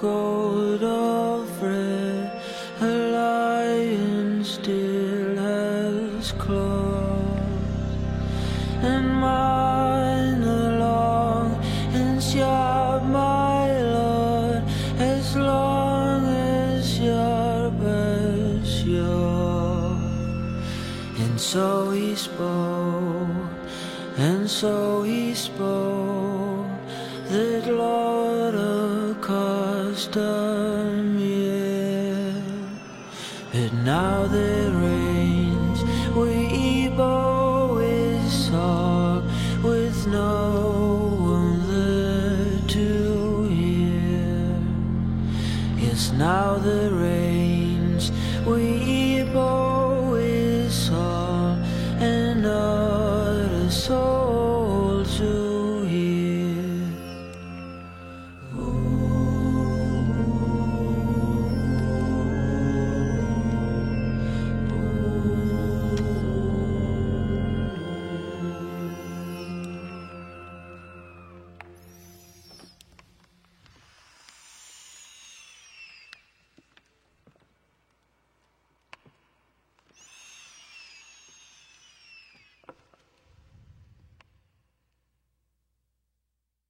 coat of red, a lion still has claws, and mine are long and sharp, my lord, as long as sharp as yours. And so he spoke, and so he spoke, that Lord accustomed year. But now there reigns Weibo is soft, with no one there to hear. Yes, now there reigns Weibo